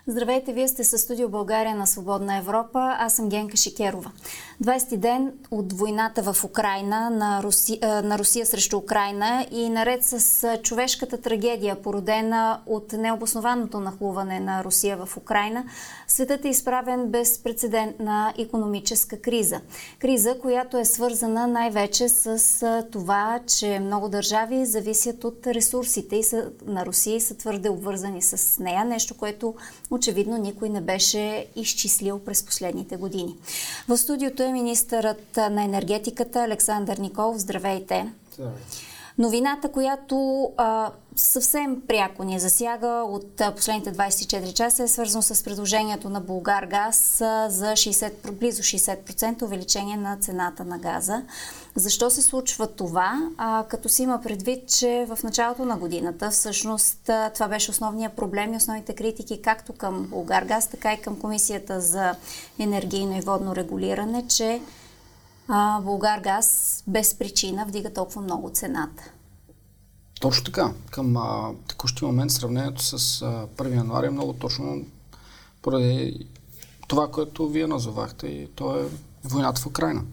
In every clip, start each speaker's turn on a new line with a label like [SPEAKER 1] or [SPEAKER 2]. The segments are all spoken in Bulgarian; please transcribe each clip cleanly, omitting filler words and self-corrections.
[SPEAKER 1] Здравейте, вие сте със Студио България на Свободна Европа. Аз съм Генка Шикерова. 20-ти ден от войната в Украйна, на Русия срещу Украйна и наред с човешката трагедия, породена от необоснованото нахлуване на Русия в Украйна, светът е изправен безпрецедентна икономическа криза. Криза, която е свързана най-вече с това, че много държави зависят от ресурсите на Русия и са твърде обвързани с нея. Нещо, което очевидно никой не беше изчислил през последните години. В студиото е министърът на енергетиката Александър Николов. Здравейте!
[SPEAKER 2] Здравейте!
[SPEAKER 1] Новината, която съвсем пряко ни засяга от последните 24 часа, е свързано с предложението на Булгаргаз за близо 60% увеличение на цената на газа. Защо се случва това? Като си има предвид, че в началото на годината всъщност това беше основният проблем и основните критики както към Булгаргаз, така и към Комисията за енергийно и водно регулиране, че Булгаргаз без причина вдига толкова много цената.
[SPEAKER 2] Точно така. Към текущия момент сравнението с 1 януари е много точно поради това, което вие назовахте, и то е войната в Украйна.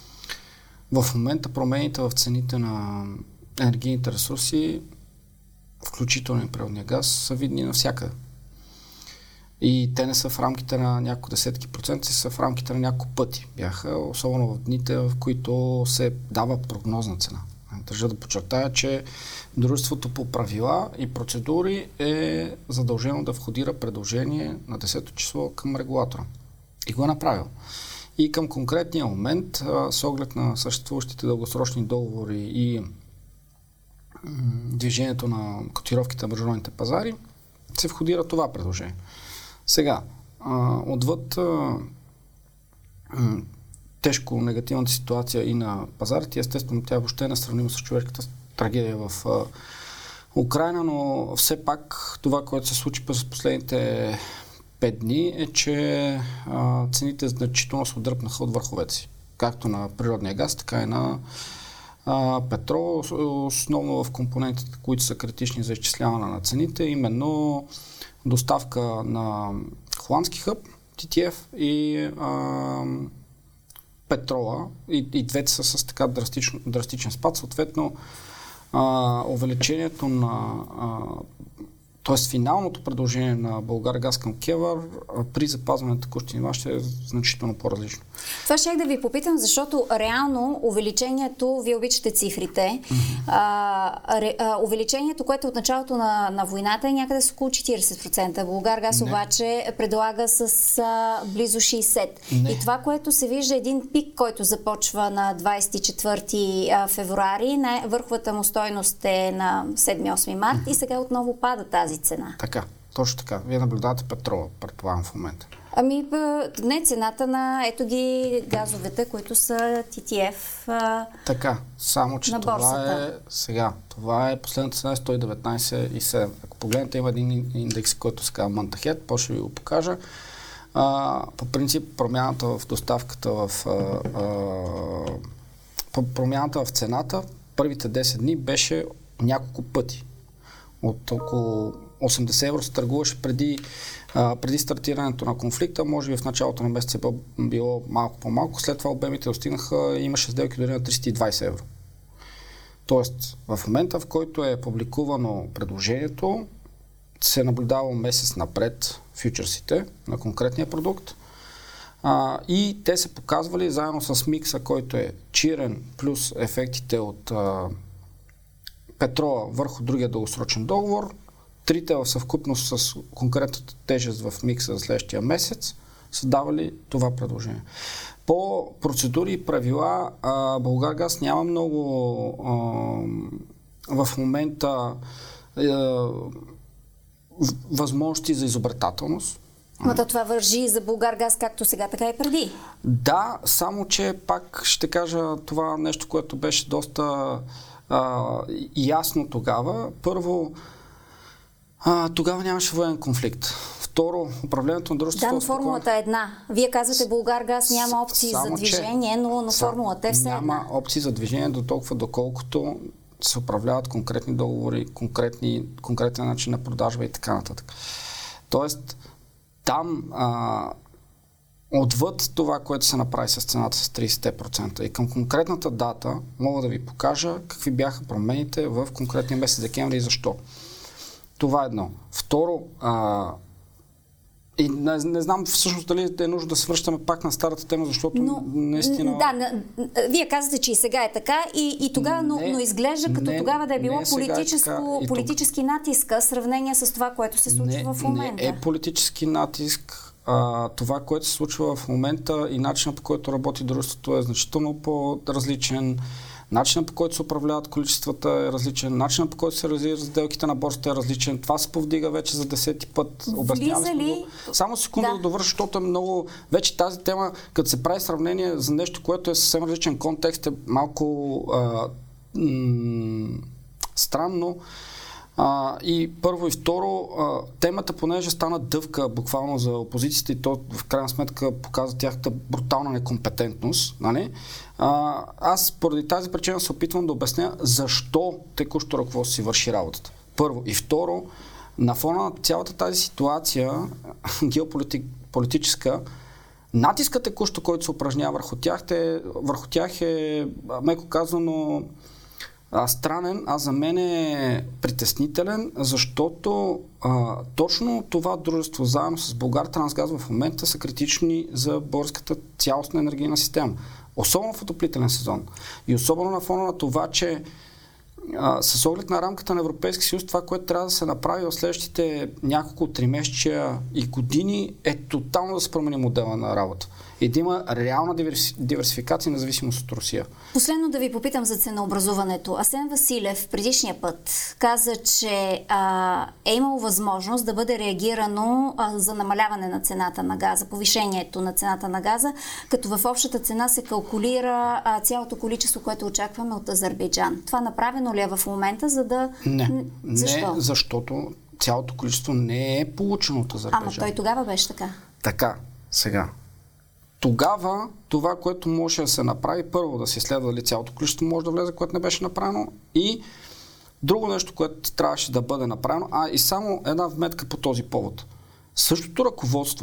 [SPEAKER 2] В момента промените в цените на енергийните ресурси, включително и природния газ, са видни навсякъде. И те не са в рамките на няколко десетки процента, са в рамките на няколко пъти. Бяха, особено в дните, в които се дава прогнозна цена. Държа да подчертая, че дружеството по правила и процедури е задължено да входира предложение на 10-то число към регулатора. И го е направил. И към конкретния момент, с оглед на съществуващите дългосрочни договори и движението на котировките на международните пазари, се входира това предложение. Сега, отвъд тежко негативната ситуация и на пазарите, естествено тя въобще е несравнима с човешката трагедия в Украйна, но все пак това, което се случи през последните 5 дни е, че цените значително се отдръпнаха от върховете си. Както на природния газ, така и на петрол, основно в компонентите, които са критични за изчисляване на цените, именно доставка на холандски хъб, TTF и петрола. И двете са с така драстичен спад. Съответно, увеличението на т.е. финалното предложение на Булгаргаз към КЕВР при запазване на текущи нива ще е значително по-различно.
[SPEAKER 1] Това щях да ви попитам, защото реално увеличението, вие обичате цифрите, увеличението, което от началото на войната е някъде с около 40%. Булгаргаз обаче предлага с близо 60%.
[SPEAKER 2] Не.
[SPEAKER 1] И това, което се вижда, един пик, който започва на 24 февруари, върховата му стойност е на 7-8 март и сега отново пада тази цена.
[SPEAKER 2] Така, точно така. Вие наблюдавате петрола, предполагам в момента.
[SPEAKER 1] Не, цената на ето ги газовете, които са TTF
[SPEAKER 2] така, само че
[SPEAKER 1] на борсата.
[SPEAKER 2] Това е последната цена 119,7. Ако погледнете, има един индекс, който се казва Month Ahead, после ви го покажа. По принцип, промяната в доставката, промяната в цената, първите 10 дни беше няколко пъти. От около 80 евро се търгуваше преди стартирането на конфликта, може би в началото на месеца било малко по-малко, след това обемите достигнаха, имаше сделки дори на 320 евро. Тоест, в момента, в който е публикувано предложението, се наблюдава месец напред фьючерсите на конкретния продукт и те се показвали заедно с микса, който е чирен плюс ефектите от петрола върху другия дългосрочен договор, трите в съвкупност с конкретната тежест в микса за следващия месец са давали това предложение. По процедури и правила Булгаргаз няма много в момента възможности за изобретателност.
[SPEAKER 1] Но това вържи за Булгаргаз както сега, така и преди.
[SPEAKER 2] Да, само че пак ще кажа това нещо, което беше доста ясно тогава. Първо, тогава нямаше военен конфликт. Второ, управлението на дружеството...
[SPEAKER 1] Да, но формулата е една. Вие казвате, Булгаргаз няма опции за движение, но формулата е все една.
[SPEAKER 2] Няма опции за движение до толкова, доколкото се управляват конкретни договори, конкретен начин на продажба и така нататък. Тоест, там отвъд това, което се направи с цената с 30%. И към конкретната дата мога да ви покажа какви бяха промените в конкретния месец декември и защо. Това е едно. Второ, и не знам всъщност дали е нужно да се връщаме пак на старата тема, защото наистина...
[SPEAKER 1] Да, вие казвате, че и сега е така и тогава, но изглежда като тогава да е било политически натиск, в сравнение с това, което се случва в момента.
[SPEAKER 2] Не е политически натиск. Това, което се случва в момента и начинът, по който работи дружеството, е значително по-различен. Начинът, по който се управляват количествата, е различен. Начинът, по който се развиват сделките на борсата, е различен. Това се повдига вече за 10-ти път. Само секунда да довърша, защото е много... Вече тази тема, като се прави сравнение за нещо, което е съвсем различен контекст, е малко странно. И първо и второ, темата, понеже стана дъвка буквално за опозицията и то в крайна сметка показва тяхната брутална некомпетентност, нали? Аз поради тази причина се опитвам да обясня защо текущо ръководство си върши работата. Първо и второ, на фона на цялата тази ситуация геополитическа, натискът текущо, който се упражнява върху тях е меко казано странен, а за мен е притеснителен, защото точно това дружество заедно с Булгартрансгаз в момента са критични за българската цялостна енергийна система. Особено в отоплителен сезон. И особено на фона на това, че с оглед на рамката на Европейския съюз, това, което трябва да се направи в следващите няколко тримесечия и години, е тотално да се промени модела на работа. И да има реална диверсификация независимост от Русия.
[SPEAKER 1] Последно да ви попитам за ценообразуването. Асен Василев предишния път каза, че е имало възможност да бъде реагирано за намаляване на цената на газа, повишението на цената на газа, като в общата цена се калкулира цялото количество, което очакваме от Азербайджан. Това направено ли е в момента, за да...
[SPEAKER 2] Защо? Не, защото цялото количество не е получено от Азербайджан.
[SPEAKER 1] Ама той тогава беше така.
[SPEAKER 2] Така, сега. Тогава това, което може да се направи, първо да се изследва дали цялото количество може да влезе, което не беше направено, и друго нещо, което трябваше да бъде направено, и само една вметка по този повод. Същото ръководство,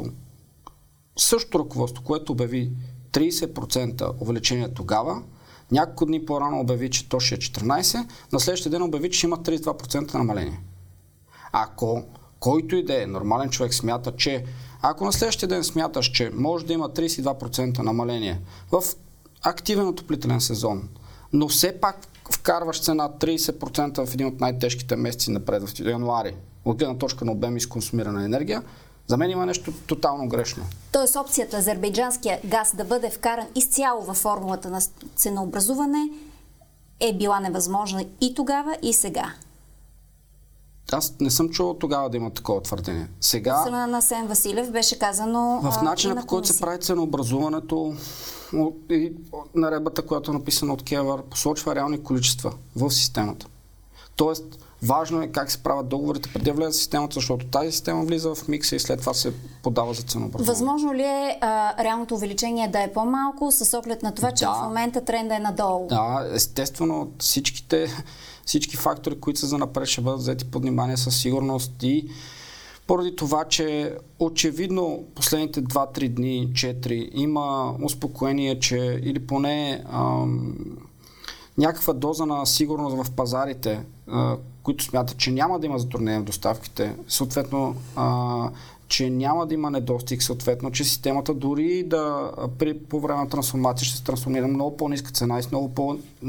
[SPEAKER 2] което обяви 30% увеличение тогава, няколко дни по-рано обяви, че то ще е 14%, на следващия ден обяви, че има 32% намаление. Ако който и да е нормален човек смята, че ако на следващия ден смяташ, че може да има 32% намаление в активен отоплителен сезон, но все пак вкарваш цена 30% в един от най-тежките месеци напред в януари, от гледна точка на обем и консумирана енергия, за мен има нещо тотално грешно.
[SPEAKER 1] Тоест опцията азербайджанския газ да бъде вкаран изцяло във формулата на ценообразуване е била невъзможна и тогава, и сега.
[SPEAKER 2] Аз не съм чувал тогава да има такова твърдение. Сега...
[SPEAKER 1] Страна на Асен Василев беше казано...
[SPEAKER 2] В начина, по който се прави ценообразуването, и наредбата, която е написана от КЕВР, посочва реални количества в системата. Тоест, важно е как се правят договорите преди да влезе в системата, защото тази система влиза в микса и след това се подава за ценообразуване.
[SPEAKER 1] Възможно ли е реалното увеличение да е по-малко с оглед на това, че в момента тренда е надолу?
[SPEAKER 2] Да, естествено, всички фактори, които са за напред, ще бъдат взети под внимание със сигурност, и поради това, че очевидно последните 2-3 дни, 4 има успокоение, че или поне някаква доза на сигурност в пазарите, които смятат, че няма да има затруднение в доставките, съответно, че няма да има недостиг, съответно, че системата дори по време на трансформация ще се трансформира много по-ниска цена и с много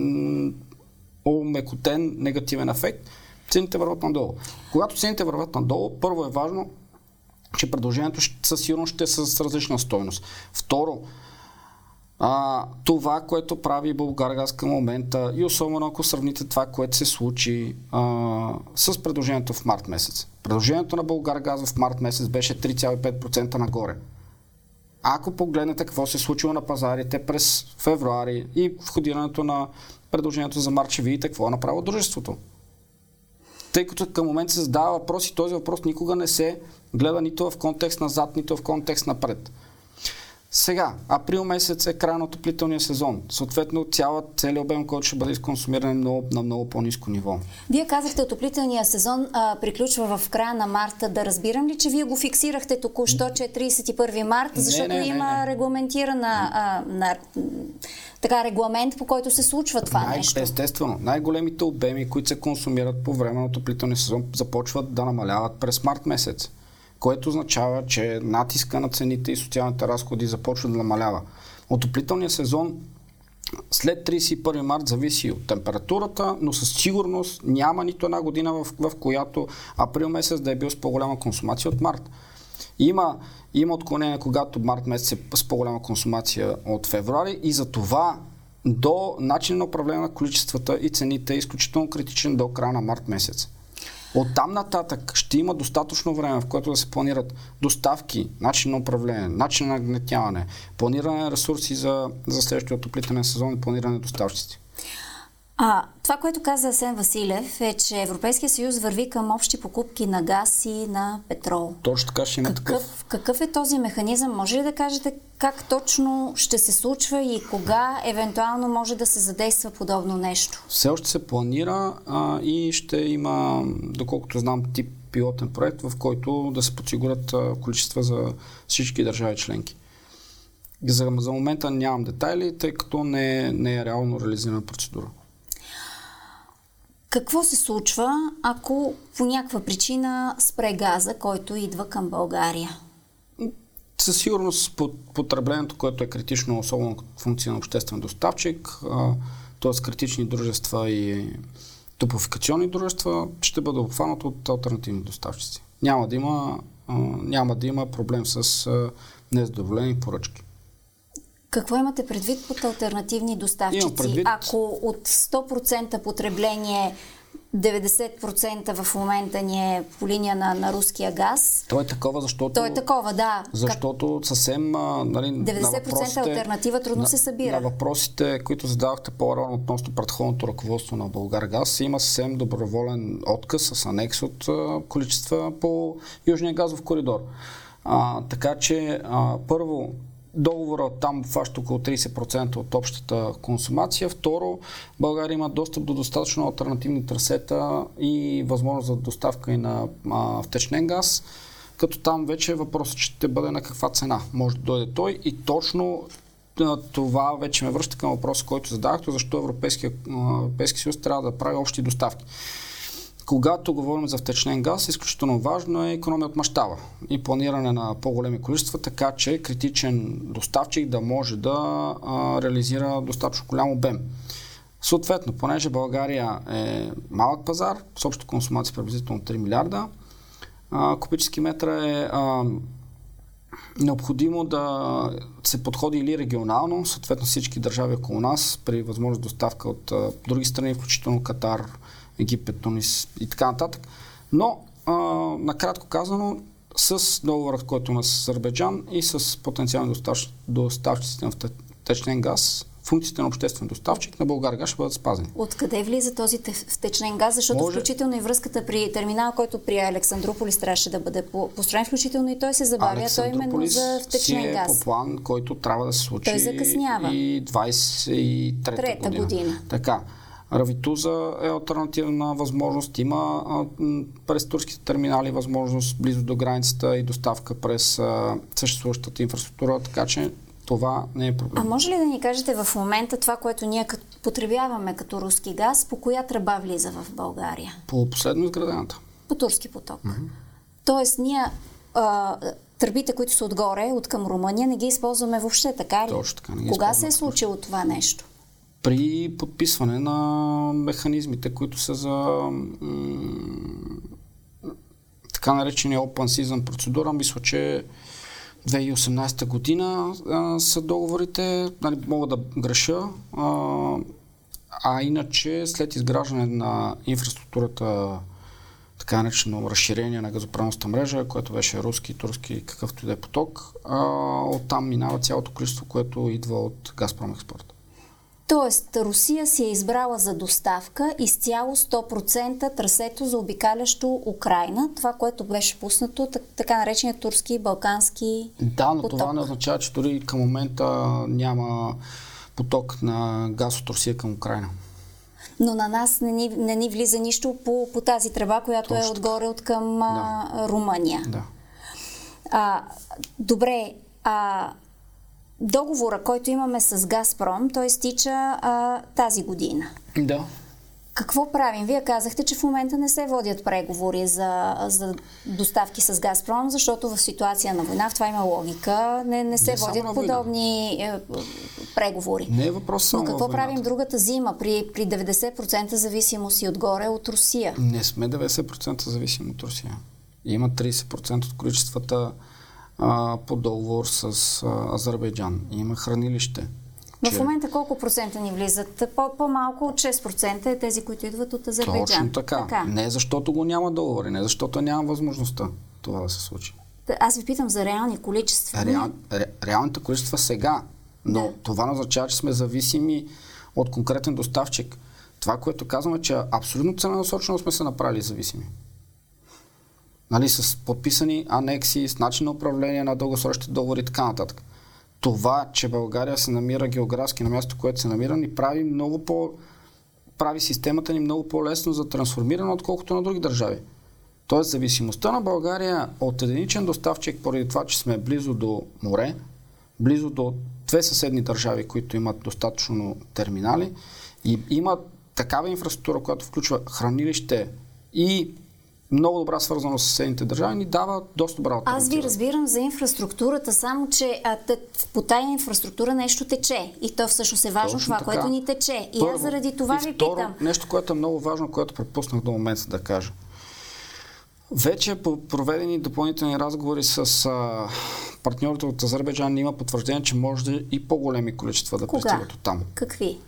[SPEAKER 2] по-мекотен негативен ефект, цените върват надолу. Когато цените върват надолу, първо е важно, че предложението със сигурност ще е с различна стойност. Второ, това, което прави Булгаргаз към момента, и особено ако сравните това, което се случи с предложението в март месец. Предложението на Булгаргаз в март месец беше 3,5% нагоре. Ако погледнете какво се е случило на пазарите през февруари и входирането на предложението за март, ще видите какво е направило дружеството. Тъй като към момента се задава въпрос и този въпрос никога не се гледа нито в контекст назад, нито в контекст напред. Сега, април месец е край на отоплителния сезон. Съответно, целият обем, който ще бъде изконсумиран на много по-ниско ниво.
[SPEAKER 1] Вие казахте, отоплителния сезон приключва в края на марта. Да разбирам ли, че вие го фиксирахте току-що, че е 31 март, защото има регламентирана регламент, по който се случва това нещо?
[SPEAKER 2] Естествено. Най-големите обеми, които се консумират по време на отоплителния сезон, започват да намаляват през март месец, което означава, че натиска на цените и социалните разходи започва да намалява. Отоплителният сезон след 31 март зависи от температурата, но със сигурност няма нито една година, в която април месец да е бил с по-голяма консумация от март. Има отклонение, когато март месец е с по-голяма консумация от февруари и за това до начин на управление на количествата и цените е изключително критичен до края на март месец. От там нататък ще има достатъчно време, в което да се планират доставки, начин на управление, начин на нагнетяване, планиране на ресурси за следващия отоплителен сезон и планиране на доставчици.
[SPEAKER 1] Това, което каза Асен Василев, е, че Европейския съюз върви към общи покупки на газ и на петрол.
[SPEAKER 2] Точно така ще има такъв.
[SPEAKER 1] Какъв е този механизъм? Може ли да кажете как точно ще се случва и кога евентуално може да се задейства подобно нещо?
[SPEAKER 2] Все още се планира и ще има, доколкото знам, тип пилотен проект, в който да се подсигурят количества за всички държави членки. За момента нямам детайли, тъй като не е реално реализирана процедура.
[SPEAKER 1] Какво се случва, ако по някаква причина спре газа, който идва към България?
[SPEAKER 2] Със сигурност потреблението, което е критично, особено функция на обществен доставчик, т.е. критични дружества и топлофикационни дружества, ще бъде обхванато от алтернативни доставчици. Няма да има проблем с незадоволени поръчки.
[SPEAKER 1] Какво имате предвид под алтернативни доставчици? Ако от 100% потребление 90% в момента ни е по линия на руския газ.
[SPEAKER 2] То е такова, защото...
[SPEAKER 1] То е такова, да.
[SPEAKER 2] Защото съвсем...
[SPEAKER 1] 90% алтернатива трудно се събира.
[SPEAKER 2] На въпросите, които задавахте по-рано относно предходното ръководство на Булгаргаз, има съвсем доброволен отказ с анекс от количества по Южния газов коридор. Така че, първо, договора там хваща около 30% от общата консумация. Второ, България има достъп до достатъчно алтернативни трасета и възможност за доставка и на втечнен газ, като там вече въпросът ще бъде на каква цена може да дойде той и точно това вече ме връща към въпроса, който задавахте, защо Европейския съюз трябва да прави общи доставки. Когато говорим за втечнен газ, изключително важно е икономия от мащаба и планиране на по-големи количества, така че критичен доставчик да може да реализира достатъчно голям обем. Съответно, понеже България е малък пазар, с обща консумация приблизително 3 милиарда кубически метра, е необходимо да се подходи или регионално, съответно всички държави около нас, при възможност доставка от други страни, включително Катар, Египет, Тунис и така нататък. Но, накратко казано, с договорът, който има с Азербайджан и с потенциални доставчиците на втечнен газ, функциите на обществен доставчик на Булгаргаз ще бъдат спазени.
[SPEAKER 1] Откъде влиза този втечнен газ? Защото включително и връзката при терминала, който при Александрополис трябваше да бъде построен, включително и той се забавя, той именно за втечнен газ.
[SPEAKER 2] Е по план, който трябва да се случи
[SPEAKER 1] той закъснява.
[SPEAKER 2] И 23-та година. Така. Равитуза е алтернативна възможност. Има през турските терминали възможност близо до границата и доставка през съществуващата инфраструктура, така че това не е проблем.
[SPEAKER 1] А може ли да ни кажете в момента това, което ние потребяваме като руски газ, по коя тръба влиза в България?
[SPEAKER 2] По последно изградената.
[SPEAKER 1] По Турски поток. Тоест ние тръбите, които са отгоре, от към Румъния, не ги използваме въобще, така ли?
[SPEAKER 2] Точно така.
[SPEAKER 1] Кога се е случило това нещо?
[SPEAKER 2] При подписване на механизмите, които са за така наречения Open Season процедура, мисля, че 2018 година са договорите, мога да греша, а иначе след изграждане на инфраструктурата, така наречено разширение на газопреносната мрежа, което беше руски, турски, какъвто и да е поток, оттам минава цялото количество, което идва от Газпром Експорт.
[SPEAKER 1] Тоест, Русия си е избрала за доставка изцяло 100% трасето за обикалящо Украйна, това, което беше пуснато, така наречения турски и балкански
[SPEAKER 2] Да, но
[SPEAKER 1] поток.
[SPEAKER 2] това не означава, че дори към момента няма поток на газ от Русия към Украйна.
[SPEAKER 1] Но на нас не ни влиза нищо по тази тръба, която
[SPEAKER 2] Точно
[SPEAKER 1] е отгоре от към Румъния.
[SPEAKER 2] Да.
[SPEAKER 1] Добре, договора, който имаме с Газпром, той стича тази година.
[SPEAKER 2] Да.
[SPEAKER 1] Какво правим? Вие казахте, че в момента не се водят преговори за доставки с Газпром, защото в ситуация на война, в това има логика, не се водят подобни преговори.
[SPEAKER 2] Не е въпрос само.
[SPEAKER 1] Но какво правим другата зима при 90% зависимост и отгоре от Русия?
[SPEAKER 2] Не сме 90% зависими от Русия. Има 30% от количествата по договор с Азербайджан. Има хранилище.
[SPEAKER 1] В момента колко процента ни влизат? По-малко от 6% е тези, които идват от Азербайджан.
[SPEAKER 2] Точно така. Не защото го няма договори, не защото няма възможността това да се случи.
[SPEAKER 1] Аз ви питам за реални количества.
[SPEAKER 2] Реалните количества сега, но това не означава, че сме зависими от конкретен доставчик. Това, което казваме, че абсолютно целенасочено сме се направили зависими. Нали, с подписани анекси, с начин на управление на дългосрочните договори и така нататък. Това, че България се намира географски на място, което се намира, ни прави системата ни много по-лесно за трансформиране, отколкото на други държави. Тоест, зависимостта на България от единичен доставчик, поради това, че сме близо до море, близо до две съседни държави, които имат достатъчно терминали и имат такава инфраструктура, която включва хранилище и много добра свързаност с съседните държави, ни дава доста добра алтернатива.
[SPEAKER 1] Аз ви разбирам за инфраструктурата, само че по тая инфраструктура нещо тече. И то всъщност е важно. Точно това, така, което ни тече. И аз заради това ви питам.
[SPEAKER 2] Нещо, което е много важно, което пропуснах до момента да кажа. Вече по проведени допълнителни разговори с партньорите от Азербайджан има потвърждение, че може и по-големи количества да пристигат от там.
[SPEAKER 1] Какви?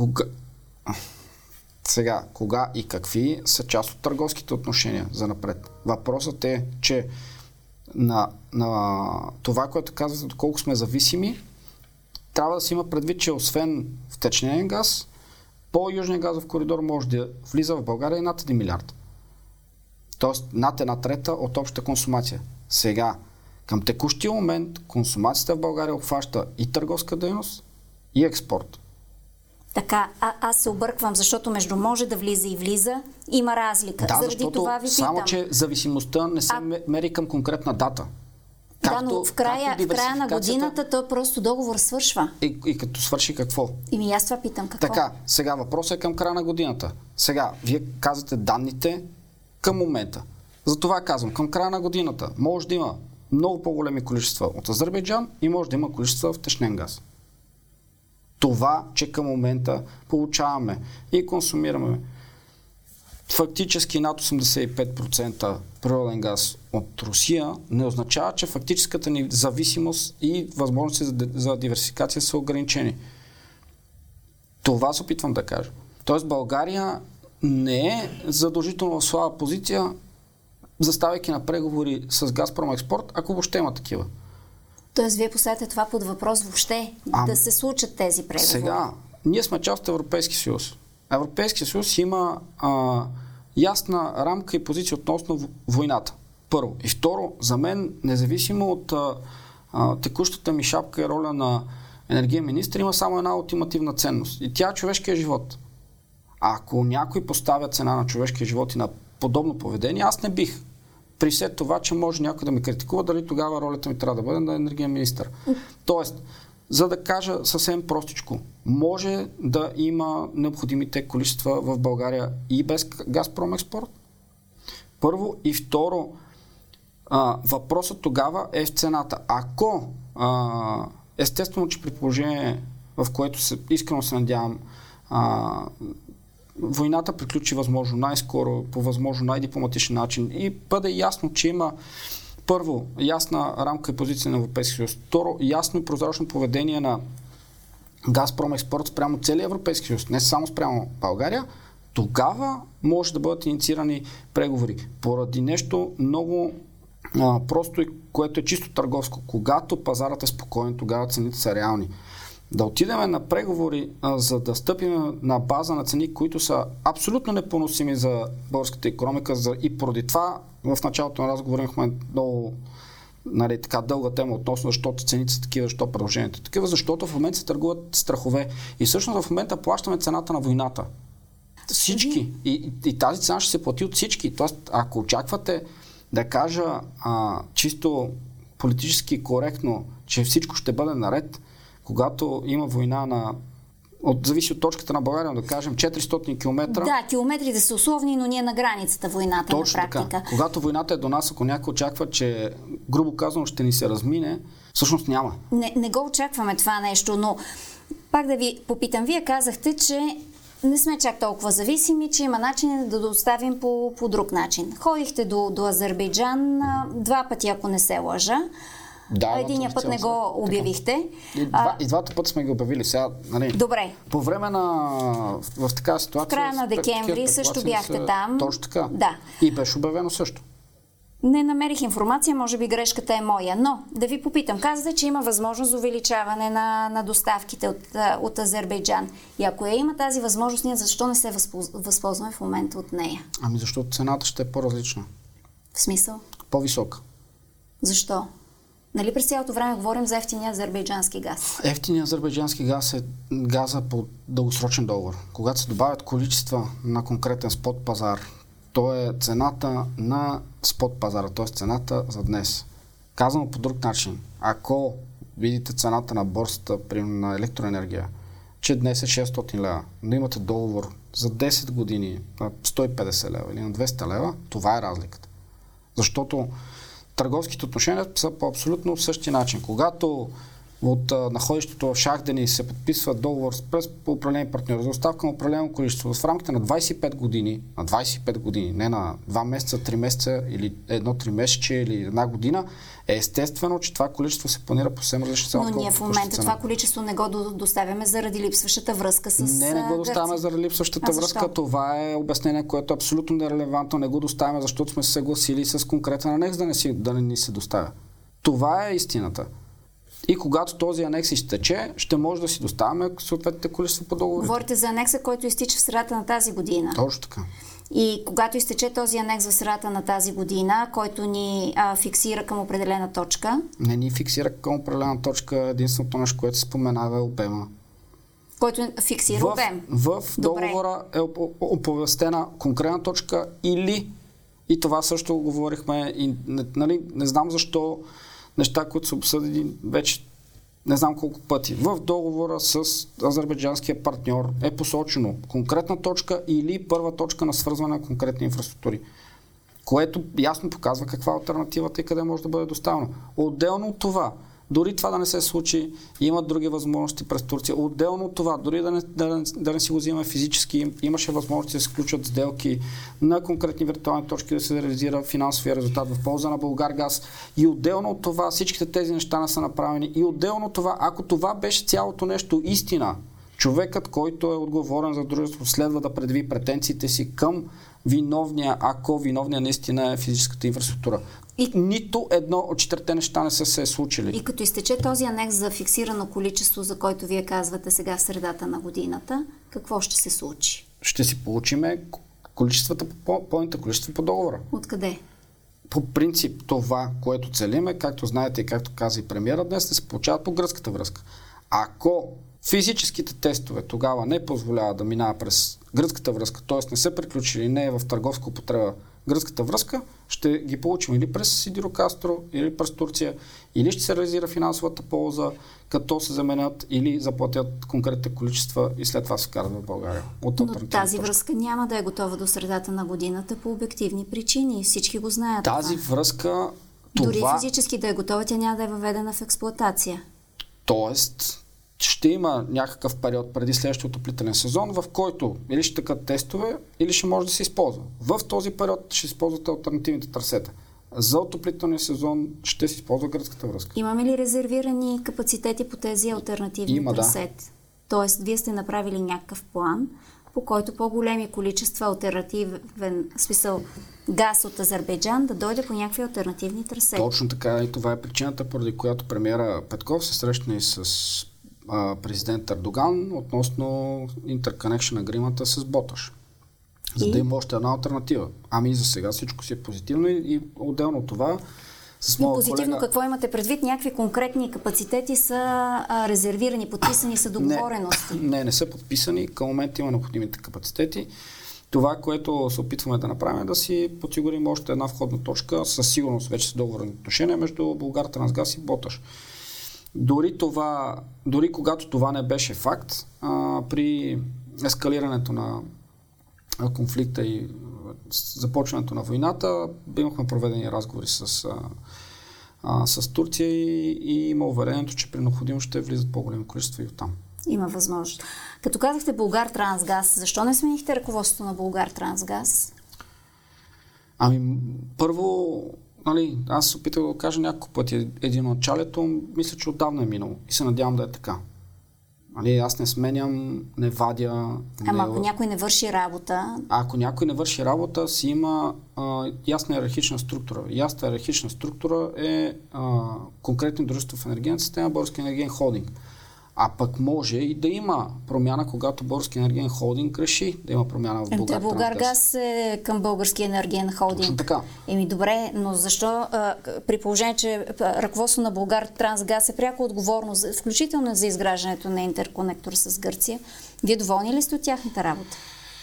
[SPEAKER 2] Сега, кога и какви са част от търговските отношения за напред. Въпросът е, че на това, което казвате, доколко сме зависими, трябва да се има предвид, че освен втечнен газ, по южния газов коридор може да влиза в България и над 1 милиард. Тоест над 1/3 от общата консумация. Сега, към текущия момент, консумацията в България обхваща и търговска дейност, и експорт.
[SPEAKER 1] Така, аз се обърквам, защото между може да влиза и влиза, има разлика.
[SPEAKER 2] Да,
[SPEAKER 1] заради това ви питам.
[SPEAKER 2] Само, че зависимостта не се мери към конкретна дата.
[SPEAKER 1] Но в края на годината то просто договор свършва.
[SPEAKER 2] И като свърши какво?
[SPEAKER 1] И аз това питам какво.
[SPEAKER 2] Така, сега въпросът е към края на годината. Сега, вие казвате данните към момента. Затова казвам, към края на годината може да има много по-големи количества от Азербайджан и може да има количества втечнен газ. Това, че към момента получаваме и консумираме фактически над 85% природен газ от Русия, не означава, че фактическата ни зависимост и възможности за диверсификация са ограничени. Това се опитвам да кажа. Тоест България не е задължително в слаба позиция, заставайки на преговори с Газпром Експорт, ако въобще има такива.
[SPEAKER 1] Тоест, вие поставяте това под въпрос въобще да се случат тези преговори.
[SPEAKER 2] Сега, ние сме част от Европейския съюз. Европейския съюз има ясна рамка и позиция относно войната. Първо. И второ, за мен, независимо от текущата ми шапка и роля на енергиен министър, има само една ултимативна ценност. И тя е човешкия живот. Ако някой поставя цена на човешкия живот и на подобно поведение, аз не бих. При все това, че може някой да ме критикува, дали тогава ролята ми трябва да бъде на енергиен министър. Тоест, за да кажа съвсем простичко, може да има необходимите количества в България и без Газпром Експорт. Първо и второ, въпросът тогава е в цената. Ако, естествено, че при положение, в което искрено се надявам, войната приключи възможно най-скоро, по възможно най-дипломатичен начин и бъде ясно, че има първо ясна рамка и позиция на Европейския съюз, второ ясно и прозрачно поведение на Газпром Експорт спрямо целия Европейски съюз, не само спрямо България, тогава може да бъдат инициирани преговори. Поради нещо много просто, което е чисто търговско. Когато пазарът е спокоен, тогава цените са реални. да отидем на преговори, за да стъпим на база на цени, които са абсолютно непоносими за българската икономика и поради това в началото на разговора имахме много така дълга тема относно защото цените са такива, защо предложението е такива, защото в момента се търгуват страхове и всъщност в момента плащаме цената на войната. Всички. И тази цена ще се плати от всички. Тоест, ако очаквате да кажа чисто политически коректно, че всичко ще бъде наред, когато има война зависи от точката на България, да кажем 400 км.
[SPEAKER 1] Да, километрите са условни, но ние на границата войната.
[SPEAKER 2] Точно
[SPEAKER 1] на практика.
[SPEAKER 2] Така. Когато войната е до нас, ако някой очаква, че грубо казано ще ни се размине, всъщност няма.
[SPEAKER 1] Не го очакваме това нещо, но пак да ви попитам, вие казахте, че не сме чак толкова зависими, че има начин да доставим по друг начин. Ходихте до Азербайджан 2 пъти, ако не се лъжа.
[SPEAKER 2] Да,
[SPEAKER 1] единия път не го обявихте.
[SPEAKER 2] И двата пъти сме ги обявили сега. Нали,
[SPEAKER 1] добре.
[SPEAKER 2] По време в такава ситуация...
[SPEAKER 1] В края на декември също бяхте там.
[SPEAKER 2] Точно така.
[SPEAKER 1] Да.
[SPEAKER 2] И беше обявено също.
[SPEAKER 1] Не намерих информация, може би грешката е моя, но да ви попитам, казвате, че има възможност за увеличаване на доставките от Азербайджан. И ако има тази възможност, ние защо не се възползваме в момента от нея?
[SPEAKER 2] Ами защото цената ще е по-различна.
[SPEAKER 1] В смисъл?
[SPEAKER 2] По-висока.
[SPEAKER 1] Защо? Нали през цялото време говорим за ефтиния азербайджански газ?
[SPEAKER 2] Ефтиният азербайджански газ е газа по дългосрочен договор. Когато се добавят количества на конкретен спот пазар, то е цената на спот пазара, т.е. цената за днес. Казано по друг начин, ако видите цената на борсата на електроенергия, че днес е 600 лева, но имате договор за 10 години на 150 лева или на 200 лева, това е разликата. Защото търговските отношения са по абсолютно същия начин. Когато от находището в Шахдени се подписва договор през управление партньор за доставка на определено количество в рамките на 25 години, не на 2 месеца, 3 месеца или 1-3 месече или 1 година, е естествено, че това количество се планира по съвсем различна цена.
[SPEAKER 1] Но ние в момента това количество не го доставяме заради липсващата връзка с
[SPEAKER 2] Не го доставяме заради липсващата връзка. Това е обяснение, което е абсолютно нерелевантно. Не го доставяме, защото сме се съгласили с конкретен анекс да не ни се доставя. Това е истината. И когато този анекс изтече, ще може да си доставяме съответните количества по договорите.
[SPEAKER 1] Говорите за анекса, който изтича в средата на тази година.
[SPEAKER 2] Точно така.
[SPEAKER 1] И когато изтече този анекс в средата на тази година, който ни фиксира към определена точка?
[SPEAKER 2] Не ни фиксира към определена точка. Единственото нещо, което се споменава е обема.
[SPEAKER 1] Който фиксира обем?
[SPEAKER 2] В договора е оповестена конкретна точка или, и това също говорихме, и, нали, не знам защо неща, които са обсъдени вече не знам колко пъти. В договора с азербайджанския партньор е посочено конкретна точка или първа точка на свързване на конкретни инфраструктури, което ясно показва каква е алтернативата и къде може да бъде доставено. Отделно от това, дори това да не се случи, имат други възможности през Турция. Отделно от това, дори да не си го взимаме физически, имаше възможности да се включат сделки на конкретни виртуални точки, да се реализира финансовия резултат в полза на Булгаргаз. И отделно от това, всичките тези неща не са направени. И отделно от това, ако това беше цялото нещо истина, човекът, който е отговорен за дружеството, следва да предяви претенциите си към виновния, ако виновния наистина е физическата инфраструктура. Нито едно от 4 неща не са се случили.
[SPEAKER 1] И като изтече този анекс за фиксирано количество, за който вие казвате сега в средата на годината, какво ще се случи?
[SPEAKER 2] Ще си получиме количествата, пълните количества по договора.
[SPEAKER 1] Откъде?
[SPEAKER 2] По принцип това, което целиме, както знаете и както каза и премиера днес, да се получават по гръцката връзка. Ако физическите тестове тогава не позволяват да минава през гръцката връзка, т.е. не са приключили, не е в търговска употреба гръцката връзка, ще ги получим или през Сидирокастро, или през Турция, или ще се реализира финансовата полза, като се заменят или заплатят конкретните количества и след това се вкарат в България.
[SPEAKER 1] Но тази връзка няма да е готова до средата на годината по обективни причини. Всички го знаят.
[SPEAKER 2] Тази връзка...
[SPEAKER 1] Дори физически да е готова, тя няма да е въведена в експлоатация.
[SPEAKER 2] Тоест, ще има някакъв период преди следващия отоплителен сезон, в който или ще тъкат тестове, или ще може да се използва. В този период ще използвате алтернативните трасета. За отоплителния сезон ще се използва гръцката връзка. Имаме
[SPEAKER 1] ли резервирани капацитети по тези алтернативни трасета? Да. Тоест, вие сте направили някакъв план, по който по-големи количества алтернативен смисъл газ от Азербайджан да дойде по някакви алтернативни трасети.
[SPEAKER 2] Точно така, и това е причината, поради която премиера Петков се срещна и с президент Ердоган относно Interconnection Agreement с Боташ. За да има още една алтернатива. Ами за сега всичко си е позитивно и отделно от това с моя
[SPEAKER 1] позитивно
[SPEAKER 2] колега...
[SPEAKER 1] какво имате предвид? Някакви конкретни капацитети са резервирани, подписани са договорености?
[SPEAKER 2] Не са подписани. Към момента има необходимите капацитети. Това, което се опитваме да направим е да си подсигурим още една входна точка, със сигурност вече с договорни отношения между Булгартрансгаз и Боташ. Дори когато това не беше факт, при ескалирането на конфликта и започването на войната, имахме проведени разговори с Турция и има уверението, че при необходимост ще влизат по-големи количества и оттам.
[SPEAKER 1] Има възможност. Като казахте Булгартрансгаз, защо не сменихте ръководството на Булгартрансгаз?
[SPEAKER 2] Първо, аз се опитах да го кажа няколко пъти. Единоначалието, мисля, че отдавна е минало и се надявам да е така. Аз не сменям, не вадя.
[SPEAKER 1] Ако някой не върши работа...
[SPEAKER 2] Ако някой не върши работа, си има ясна иерархична структура. Ясна иерархична структура е конкретно дружество в енергийната система, Български енергиен холдинг. А пък може и да има промяна, когато Български енергиен холдинг реши да има промяна в Булгартрансгаз.
[SPEAKER 1] Булгаргаз е към Български енергиен холдинг.
[SPEAKER 2] Точно така.
[SPEAKER 1] Добре, но защо при положение, че ръководство на Булгартрансгаз е пряко отговорно, включително за изграждането на интерконектор с Гърция, вие доволни ли сте от тяхната работа?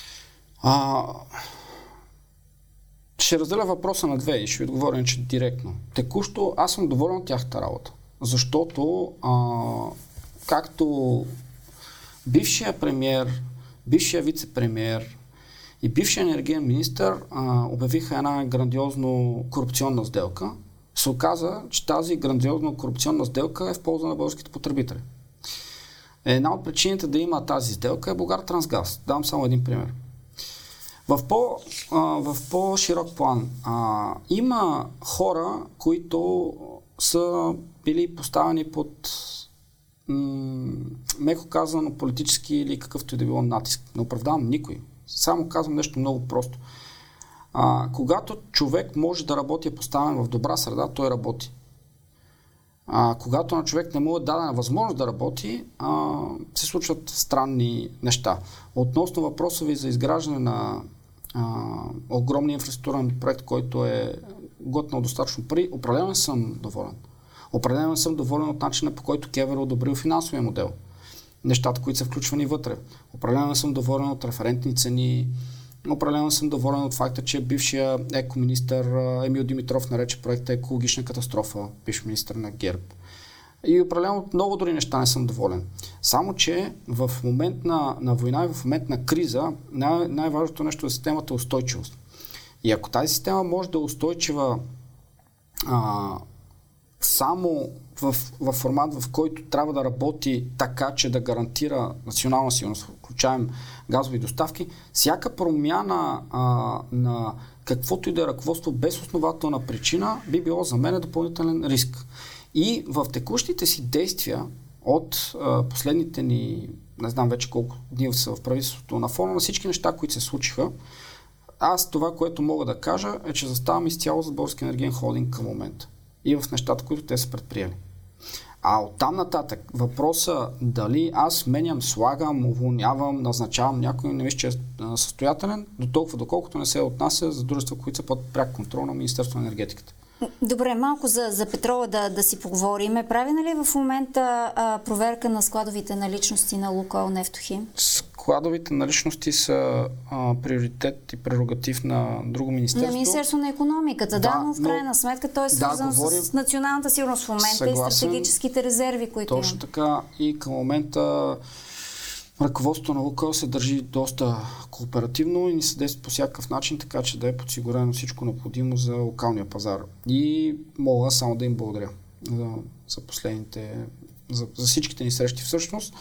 [SPEAKER 2] Ще разделя въпроса на две и ще ви отговоря директно. Текущо аз съм доволен от тяхната работа, защото както бившия премиер, бившия вице-премиер и бившия енергиен министър обявиха една грандиозно корупционна сделка, се оказа, че тази грандиозно корупционна сделка е в полза на българските потребители. Една от причините да има тази сделка е Булгартрансгаз. Давам само един пример. В по-широк план има хора, които са били поставени под меко казано политически или какъвто и да било натиск. Не оправдавам никой. Само казвам нещо много просто. Когато човек може да работи е поставен в добра среда, той работи. Когато на човек не му е дадена възможност да работи, се случват странни неща. Относно въпроса ви за изграждане на огромния инфраструктурен проект, който е готнал достатъчно пари, определено съм доволен. Определено съм доволен от начина, по който КЕВР е одобрил финансовия модел. Нещата, които са включвани вътре. Определено съм доволен от референтни цени. Определено съм доволен от факта, че бившия екоминистър Емил Димитров нарече проекта екологична катастрофа, бивш министър на ГЕРБ. И определено от много други неща не съм доволен. Само, че в момент на война и в момент на криза най-важното нещо е системата устойчивост. И ако тази система може да е устойчива само в формат, в който трябва да работи така, че да гарантира национална сигурност, включаем газови доставки, всяка промяна на каквото и да е ръководство без основателна причина би било за мен допълнителен риск. И в текущите си действия от последните ни, не знам вече колко дни са в правителството, на фона на всички неща, които се случиха, аз това, което мога да кажа е, че заставам изцяло за Български енергиен холдинг към момента и в нещата, които те са предприели. А оттам нататък въпроса дали аз сменям, слагам, уволнявам, назначавам някой, не мисля, че е състоятелен, до толкова доколкото не се отнася за дружества, които са под пряк контрол на Министерството на енергетиката.
[SPEAKER 1] Добре, малко за петрола да си поговорим. Прави ли в момента проверка на складовите наличности на Лукойл Нефтохим?
[SPEAKER 2] Складовите наличности са приоритет и прерогатив на друго министерство.
[SPEAKER 1] На Министерство на икономиката, но в крайна сметка той е свързан с националната сигурност в момента и стратегическите резерви, които
[SPEAKER 2] точно така и към момента ръководството на Лукойл се държи доста кооперативно и ни се действа по всякакъв начин, така че да е подсигурено всичко необходимо за локалния пазар. И мога само да им благодаря за последните, за всичките ни срещи всъщност.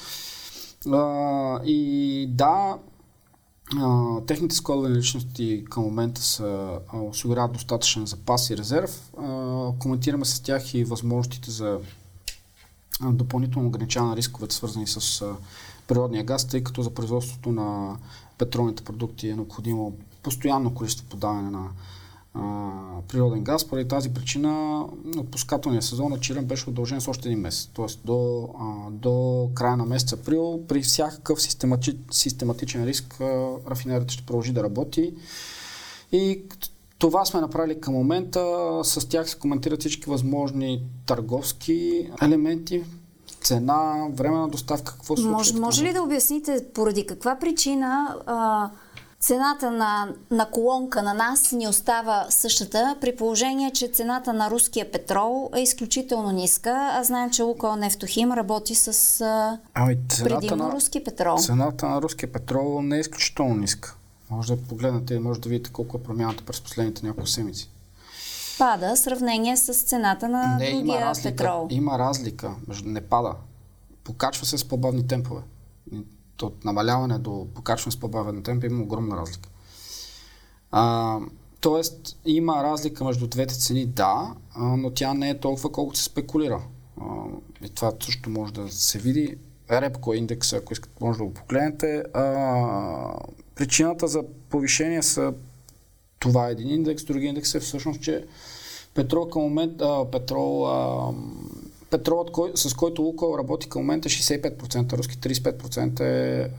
[SPEAKER 2] И да, техните складови наличности към момента са осигуряват достатъчен запас и резерв. Коментираме с тях и възможностите за допълнително ограничаване на рисковете, свързани с природния газ, тъй като за производството на петролните продукти е необходимо постоянно количество подаване природен газ. Поради тази причина отпускателният сезон на Чирен беше удължен с още един месец. Тоест до края на месец април при всякакъв систематичен риск рафинерията ще продължи да работи. И това сме направили към момента. С тях се коментират всички възможни търговски елементи, цена, време на доставка, какво се случва.
[SPEAKER 1] Може ли да обясните поради каква причина цената на колонка на нас ни остава същата, при положение, че цената на руския петрол е изключително ниска, а знаем, че Лукойл Нефтохим работи с предимно руски петрол.
[SPEAKER 2] Цената на руския петрол не е изключително ниска. Може да погледнете и може да видите колко е промяната през последните няколко седмици.
[SPEAKER 1] Пада в сравнение с цената на другия петрол.
[SPEAKER 2] Има разлика. Не пада. Покачва се с по-бавни темпове. От намаляване до покачване с по-бавен темп има огромна разлика. Тоест има разлика между двете цени, да, но тя не е толкова колкото се спекулира. И това също може да се види. Репко индекса, ако искате, може да го погледнете. Причината за повишение са това е един индекс, други индекс е всъщност, че петрол към момента, петролът, с който Лукойл работи към момента е 65%, руски 35% е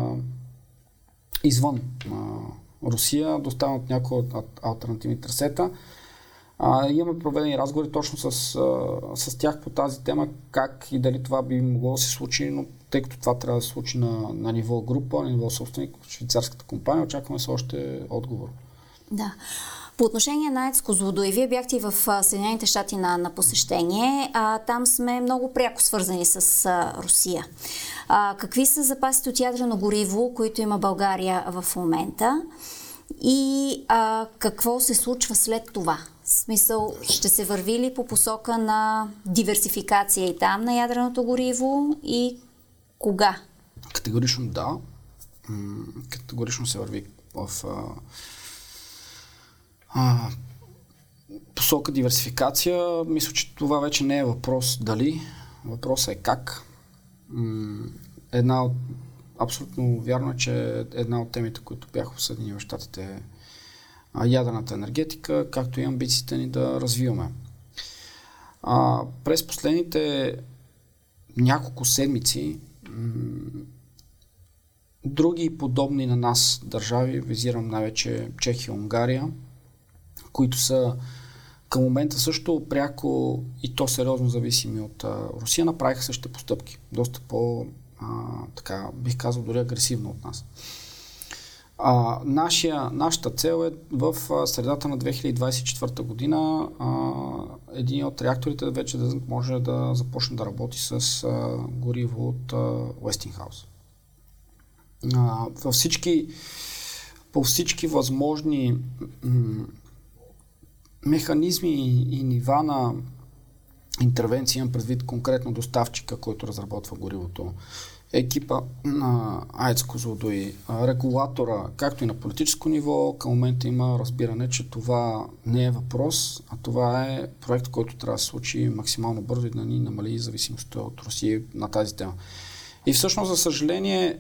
[SPEAKER 2] извън Русия, доставен от някои от алтернативни трасета. Имаме проведени разговори точно с тях по тази тема, как и дали това би могло да се случи, но тъй като това трябва да се случи на ниво група, на ниво собственик в швейцарската компания, очакваме се още отговор.
[SPEAKER 1] Да. По отношение на АЕЦ Козлодуй, вие бяхте и в Съединените щати на посещение, там сме много пряко свързани с Русия. Какви са запасите от ядрено гориво, които има България в момента и какво се случва след това? В смисъл, ще се върви ли по посока на диверсификация и там на ядреното гориво и кога?
[SPEAKER 2] Категорично да. Категорично се върви в посока диверсификация. Мисля, че това вече не е въпрос дали. Въпросът е как. Абсолютно вярно е, че една от темите, които бяха обсъдени в щатите е ядрената енергетика, както и амбициите ни да развиваме. През последните няколко седмици други подобни на нас държави, визирам най-вече Чехия и Унгария, които са към момента също пряко и то сериозно зависими от Русия, направиха същите постъпки. Доста така бих казал, дори агресивно от нас. Нашата цел е в средата на 2024 година един от реакторите вече да може да започне да работи с гориво от Westinghouse. По всички възможни механизми и нива на интервенция, имам предвид конкретно доставчика, който разработва горивото, екипа на АЕЦ Козлодуй, регулатора, както и на политическо ниво, към момента има разбиране, че това не е въпрос, а това е проект, който трябва да се случи максимално бързо и да ни намали зависимостта от Русия на тази тема. И всъщност, за съжаление,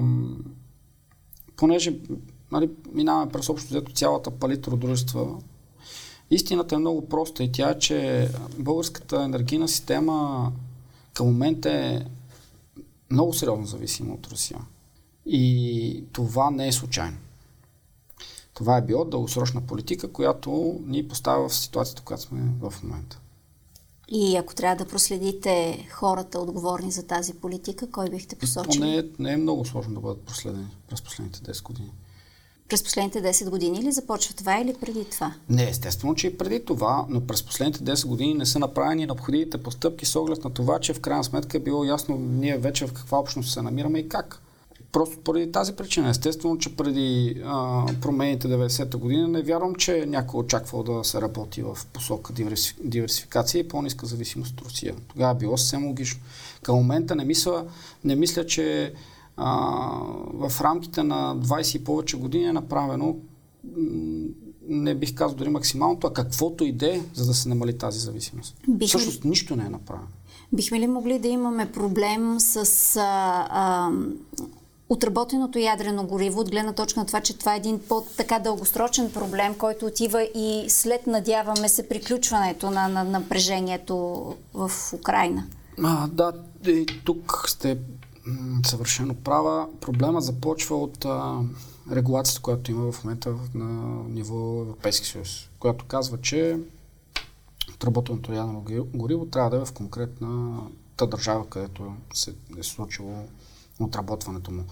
[SPEAKER 2] понеже минаваме през общо взето цялата палитра от дружества, истината е много проста и тя е, че българската енергийна система към момента е много сериозно зависима от Русия. И това не е случайно. Това е било дългосрочна политика, която ни поставя в ситуацията, в която сме в момента.
[SPEAKER 1] И ако трябва да проследите хората, отговорни за тази политика, кой бихте посочили?
[SPEAKER 2] Не е много сложно да бъдат проследени през последните 10 години.
[SPEAKER 1] През последните 10 години ли започва това или преди това?
[SPEAKER 2] Не, естествено, че и преди това, но през последните 10 години не са направени необходимите постъпки с оглед на това, че в крайна сметка е било ясно ние вече в каква общност се намираме и как. Просто поради тази причина. Естествено, че преди промените 90-та година не вярвам, че някой очаквал да се работи в посока диверсификация и по-ниска зависимост от Русия. Тогава е било съвсем логично. Към момента не мисля, че в рамките на 20 и повече години е направено, не бих казал дори максималното, а каквото иде, за да се намали тази зависимост. Всъщност нищо не е направено.
[SPEAKER 1] Бихме ли могли да имаме проблем с отработеното ядрено гориво, от гледна точка на това, че това е един по-така дългосрочен проблем, който отива и след, надяваме се, приключването на напрежението в Украйна?
[SPEAKER 2] Да, и тук сте съвършено права. Проблема започва от регулацията, която има в момента на ниво Европейски съюз, която казва, че отработеното ядрено гориво трябва да е в конкретната държава, където се е случило отработването му.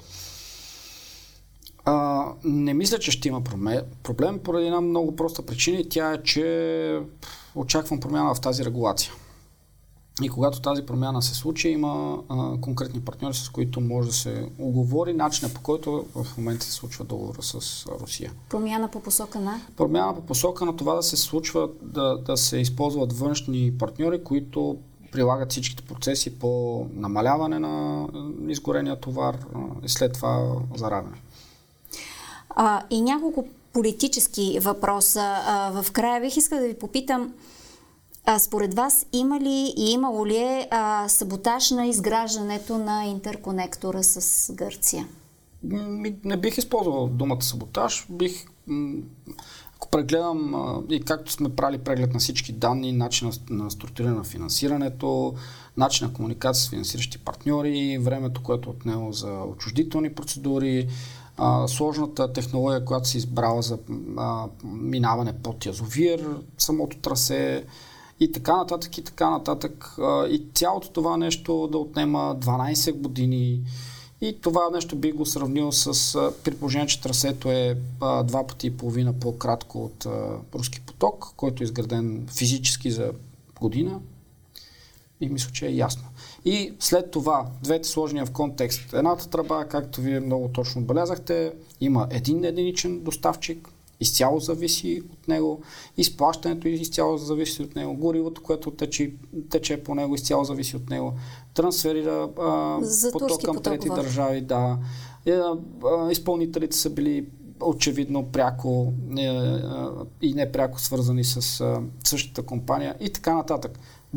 [SPEAKER 2] Не мисля, че ще има проблем поради една много проста причина и тя е, че очаквам промяна в тази регулация. И когато тази промяна се случи, има конкретни партньори, с които може да се оговори начина, по който в момента се случва договора с Русия.
[SPEAKER 1] Промяна по посока на?
[SPEAKER 2] Промяна по посока на това да се случва, да се използват външни партньори, които прилагат всичките процеси по намаляване на изгорения товар и след това заравяне.
[SPEAKER 1] И няколко политически въпроса. В края бих искала да ви попитам, според вас има ли и имало ли е саботаж на изграждането на интерконектора с Гърция?
[SPEAKER 2] Не бих използвал думата саботаж. Ако прегледам и както сме правили преглед на всички данни, начин на структуриране на финансирането, начин на комуникация с финансиращи партньори, времето, което е отнело за отчуждителни процедури, сложната технология, която се избрала за минаване под язовир, самото трасе и така нататък, и така нататък. И цялото това нещо да отнема 12 години. И това нещо би го сравнил с, при положение, че трасето е 2,5 пъти по-кратко от Руски поток, който е изграден физически за година. И мисля, че е ясно. И след това, двете сложения в контекст. Едната тръба, както вие много точно отбелязахте, има един единичен доставчик, изцяло зависи от него, изплащането изцяло зависи от него, горивото, което тече по него, изцяло зависи от него, трансферира поток към трети държави, да. Изпълнителите са били очевидно пряко и непряко свързани с същата компания и така нататък.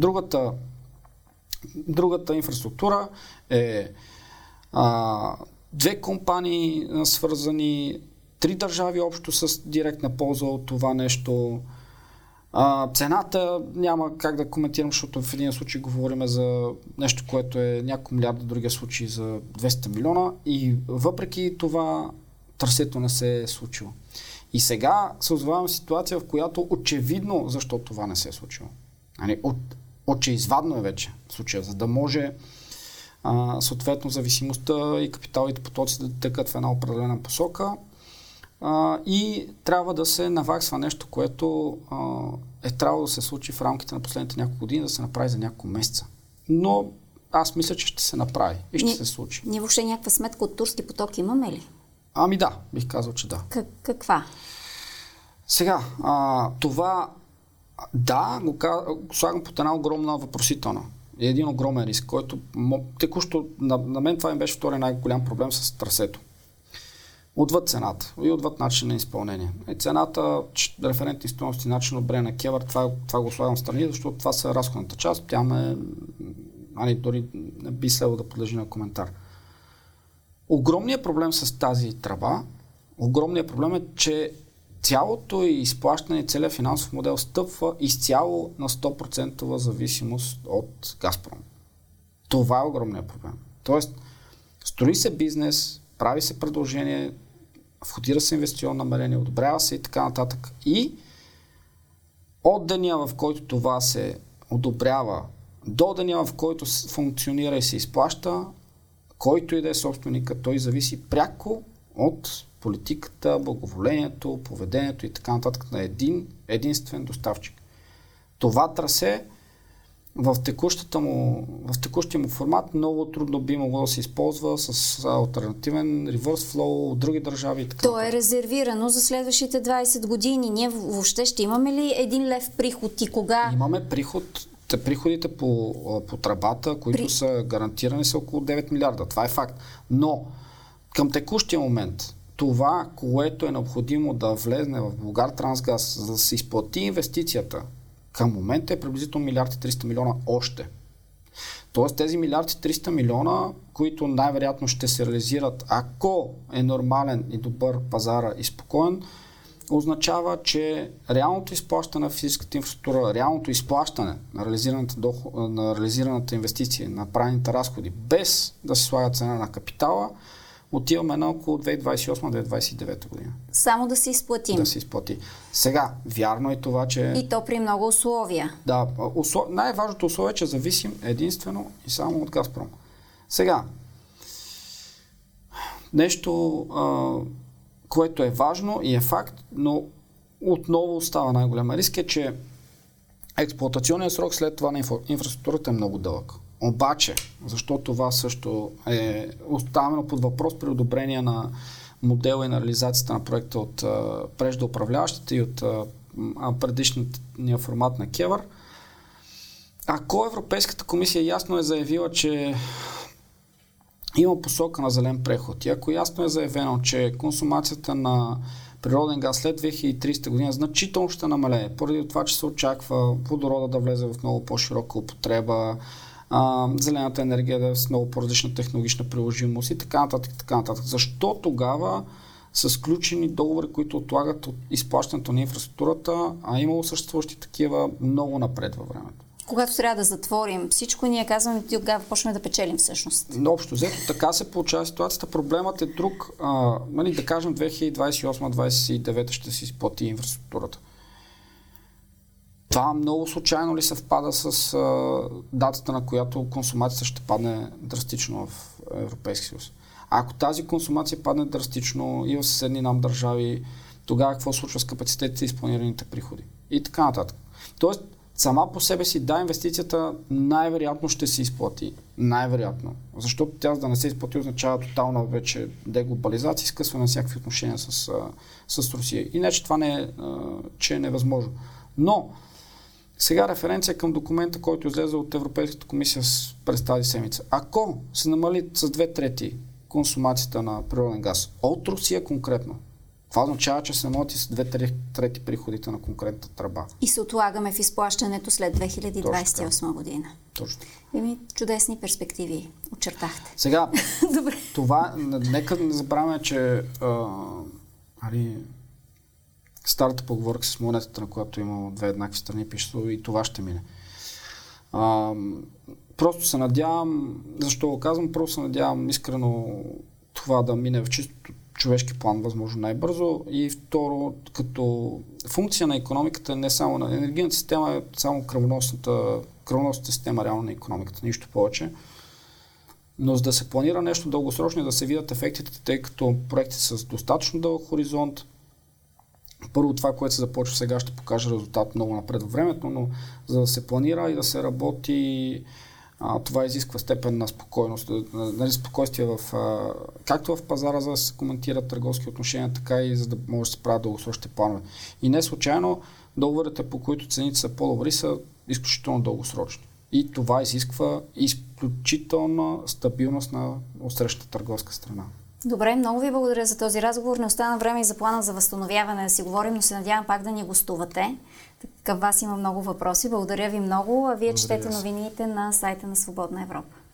[SPEAKER 2] Другата инфраструктура е две компании свързани, 3 държави общо с директна полза от това нещо. Цената няма как да коментирам, защото в един случай говорим за нещо, което е няколко милиарда, в другия случай за 200 милиона и въпреки това трасето не се е случило. И сега се озоваваме в ситуация, в която очевидно защо това не се е случило. Очеизвадно е вече случая, за да може съответно зависимостта и капиталите потоци да текат в една определена посока. И трябва да се наваксва нещо, което е трябвало да се случи в рамките на последните няколко години, да се направи за няколко месеца. Но аз мисля, че ще се направи и ще се случи.
[SPEAKER 1] Ние въобще някаква сметка от Турски поток имаме ли?
[SPEAKER 2] Да, бих казал, че да.
[SPEAKER 1] Каква? Сега,
[SPEAKER 2] това го слагам под една огромна въпросителна. И един огромен риск, който текущо, на мен това им беше втория най-голям проблем с трасето. Отвъд цената и отвъд начин на изпълнение. Цената, референтни стойности, начин на одобрение на КЕВР, това го слагам в страни, защото това са разходната част, тя дори не би следвало да подлежи на коментар. Огромният проблем с тази тръба, огромният проблем е, че цялото изплащане и целият финансов модел стъпва изцяло на 100% зависимост от Газпром. Това е огромният проблем. Тоест, строи се бизнес, прави се предложение, входира се инвестиционно намерение, одобрява се и така нататък. И от деня, в който това се одобрява, до деня, в който функционира и се изплаща, който и да е собственика, той зависи пряко от политиката, благоволението, поведението и така нататък на единствен доставчик. Това трасе в текущия му формат много трудно би могло да се използва с алтернативен реверс флоу от други държави и така.
[SPEAKER 1] То е резервирано за следващите 20 години. Ние въобще ще имаме ли 1 лев приход и кога?
[SPEAKER 2] Имаме приход. Приходите по тръбата, които са гарантирани, са около 9 милиарда. Това е факт. Но към текущия момент това, което е необходимо да влезне в Булгартрансгаз, за да се изплати инвестицията, към момента е приблизително 1 милиард и 300 милиона още. Тоест тези милиард и 300 милиона, които най-вероятно ще се реализират, ако е нормален и добър пазара и спокоен, означава, че реалното изплащане на физическата инфраструктура, реалното изплащане на реализираната инвестиция, на правените разходи, без да се слага цена на капитала, отиваме на около 2028-2029 година.
[SPEAKER 1] Само да се изплатим.
[SPEAKER 2] Да се изплати. Сега, вярно е това, че...
[SPEAKER 1] И то при много условия.
[SPEAKER 2] Да, най-важното условие е, че зависим единствено и само от Газпром. Сега, нещо, което е важно и е факт, но отново остава най-голям риск е, че експлоатационният срок след това на инфраструктурата е много дълъг. Обаче, защо това също е оставено под въпрос при одобрение на модела и на реализацията на проекта от преждеуправляващите и от предишния формат на КЕВР, ако Европейската комисия ясно е заявила, че има посока на зелен преход и ако ясно е заявено, че консумацията на природен газ след 2030 година значително ще намалее, поради това, че се очаква водорода да влезе в много по-широка употреба, зелената енергия да е с много по-различна технологична приложимост и така нататък, така нататък. Защо тогава са сключени договори, които отлагат от изплащането на инфраструктурата, а имало съществуващи такива много напред във времето?
[SPEAKER 1] Когато трябва да затворим всичко, ние казваме, и тогава почваме да печелим всъщност.
[SPEAKER 2] Но общо взето така се получава ситуацията. Проблемът е друг. Да кажем 2028-2029 ще се изплати инфраструктурата. Това много случайно ли съвпада с датата, на която консумацията ще падне драстично в Европейския съюз? Ако тази консумация падне драстично и в съседни нам държави, тогава какво случва с капацитетите и изпланираните приходи? И така нататък. Тоест, сама по себе си, да, инвестицията най-вероятно ще се изплати. Най-вероятно. Защото тя да не се изплати означава тотална вече деглобализация и скъсване на всякакви отношения с Русия. И не, че това че е невъзможно. Но сега референция към документа, който излезе от Европейската комисия през тази седмица. Ако се намали с 2/3 консумацията на природен газ от Русия конкретно, това означава, че се намалят и с 2/3 приходите на конкретната тръба.
[SPEAKER 1] И се отлагаме в изплащането след 2028 година.
[SPEAKER 2] Точно.
[SPEAKER 1] Чудесни перспективи очертахте.
[SPEAKER 2] Сега,
[SPEAKER 1] Добре.
[SPEAKER 2] Това, нека не забравяме, че старата поговорка с монетата, на която има две еднакви страни, пише и това ще мине. Просто се надявам, защо го казвам, просто се надявам искрено това да мине в чисто човешки план, възможно най-бързо. И второ, като функция на икономиката, не само на енергийната система, е само кръвоносната система реално на икономиката, нищо повече. Но за да се планира нещо дългосрочно и да се видят ефектите, тъй като проекти с достатъчно дълъг хоризонт, първо това, което се започва сега, ще покаже резултат много напред във времето, но за да се планира и да се работи, това изисква степен на спокойност, спокойствие както в пазара, за да се коментират търговски отношения, така и за да може да се правят дългосрочни планове. И не случайно договорите, по които цените са по-добри, са изключително дългосрочни. И това изисква изключителна стабилност на отсрещната търговска страна.
[SPEAKER 1] Добре, много ви благодаря за този разговор. Не остана време и за плана за възстановяване да си говорим, но се надявам пак да ни гостувате. Към вас има много въпроси. Благодаря ви много. А вие четете новините на сайта на Свободна Европа.